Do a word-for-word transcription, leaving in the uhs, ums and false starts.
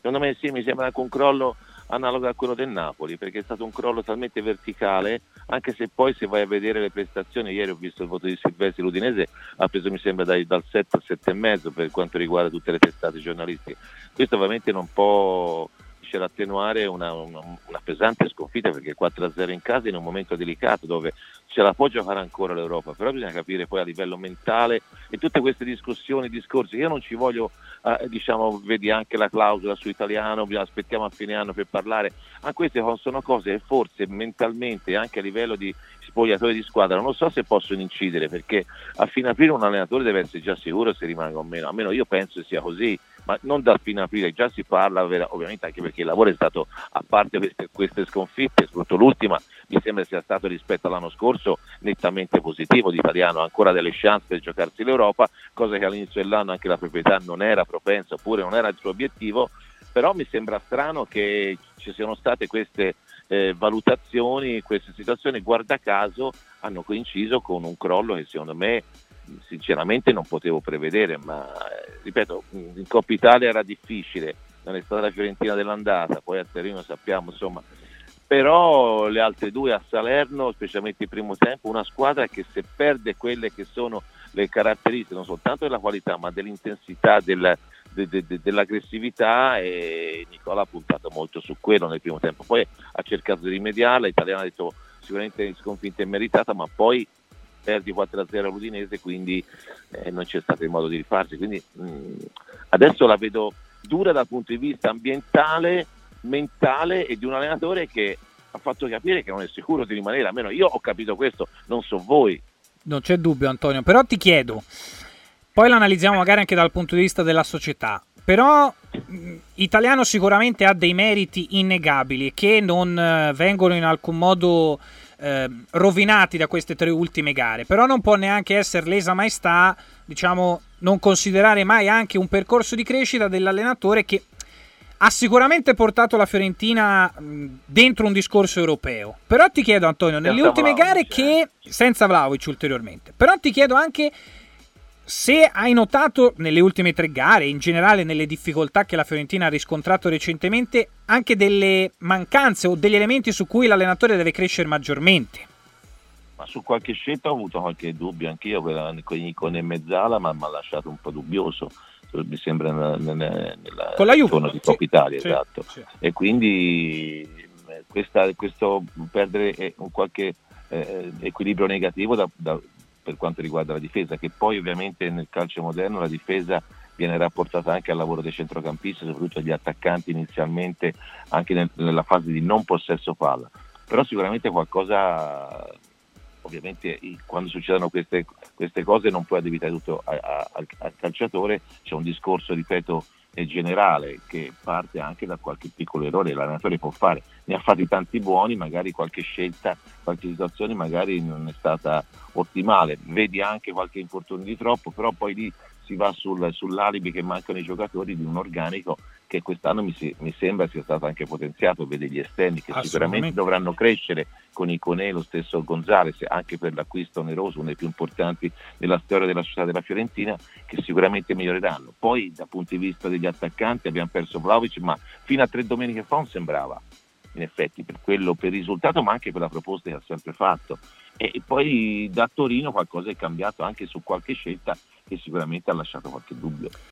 Secondo me sì, mi sembra anche un crollo analogo a quello del Napoli, perché è stato un crollo talmente verticale, anche se poi se vai a vedere le prestazioni, ieri ho visto il voto di Silvestri, l'Udinese ha preso mi sembra dai, dal sette al sette e mezzo per quanto riguarda tutte le testate giornalistiche. Questo ovviamente non può attenuare una, una, una pesante sconfitta, perché quattro a zero in casa in un momento delicato dove ce la può giocare ancora l'Europa, però bisogna capire poi a livello mentale e tutte queste discussioni, discorsi, io non ci voglio eh, diciamo, vedi anche la clausola su italiano, aspettiamo a fine anno per parlare, ma queste sono cose che forse mentalmente anche a livello di spogliatori di squadra non so se possono incidere, perché a fine aprile un allenatore deve essere già sicuro se rimane o meno, almeno io penso sia così, ma non dal fine aprile, già si parla ovviamente, anche perché il lavoro è stato, a parte queste, queste sconfitte, soprattutto l'ultima mi sembra sia stato rispetto all'anno scorso nettamente positivo, di Italiano ha ancora delle chance per giocarsi l'Europa, cosa che all'inizio dell'anno anche la proprietà non era propensa oppure non era il suo obiettivo, però mi sembra strano che ci siano state queste eh, valutazioni, queste situazioni, guarda caso hanno coinciso con un crollo che secondo me sinceramente non potevo prevedere, ma ripeto, in Coppa Italia era difficile, non è stata la Fiorentina dell'andata, poi a Torino sappiamo insomma, però le altre due a Salerno, specialmente il primo tempo, una squadra che se perde quelle che sono le caratteristiche non soltanto della qualità ma dell'intensità, del, de, de, de, dell'aggressività, e Nicola ha puntato molto su quello nel primo tempo, poi ha cercato di rimediarla, l'Italiano ha detto sicuramente sconfitta immeritata, ma poi perdi quattro a zero all'Udinese, quindi eh, non c'è stato il modo di rifarsi, quindi mh, adesso la vedo dura dal punto di vista ambientale, mentale e di un allenatore che ha fatto capire che non è sicuro di rimanere, almeno io ho capito questo, non so voi. Non c'è dubbio, Antonio, però ti chiedo, poi l'analizziamo magari anche dal punto di vista della società, però mh, Italiano sicuramente ha dei meriti innegabili che non eh, vengono in alcun modo Eh, rovinati da queste tre ultime gare, però non può neanche essere lesa maestà, diciamo, non considerare mai anche un percorso di crescita dell'allenatore che ha sicuramente portato la Fiorentina mh, dentro un discorso europeo. Però ti chiedo, Antonio, nelle senza ultime Vlahovic, gare che senza Vlahovic ulteriormente, però ti chiedo anche se hai notato nelle ultime tre gare, in generale nelle difficoltà che la Fiorentina ha riscontrato recentemente, anche delle mancanze o degli elementi su cui l'allenatore deve crescere maggiormente. Ma su qualche scelta ho avuto qualche dubbio anch'io, quella con il Mezzala ma mi ha lasciato un po' dubbioso, mi sembra nella, nella con la Juve zona di Coppa sì, Italia, sì, esatto. Sì. E quindi questa, questo perdere un qualche eh, equilibrio negativo da, da per quanto riguarda la difesa, che poi ovviamente nel calcio moderno la difesa viene rapportata anche al lavoro dei centrocampisti, soprattutto agli attaccanti inizialmente, anche nel, nella fase di non possesso palla, però sicuramente qualcosa, ovviamente quando succedono queste, queste cose non puoi addebitare tutto a, a, al, al calciatore, c'è un discorso, ripeto, generale che parte anche da qualche piccolo errore l'allenatore può fare, ne ha fatti tanti buoni, magari qualche scelta, qualche situazione magari non è stata ottimale, vedi anche qualche infortunio di troppo, però poi lì si va sul, sull'alibi che mancano i giocatori di un organico che quest'anno mi, si, mi sembra sia stato anche potenziato, vede gli esterni che sicuramente dovranno crescere con Iconè, lo stesso Gonzalez, anche per l'acquisto oneroso, uno dei più importanti della storia della società della Fiorentina, che sicuramente miglioreranno. Poi dal punto di vista degli attaccanti abbiamo perso Vlahovic, ma fino a tre domeniche fa non sembrava, in effetti, per quello, per il risultato, ma anche per la proposta che ha sempre fatto. E poi da Torino qualcosa è cambiato anche su qualche scelta che sicuramente ha lasciato qualche dubbio.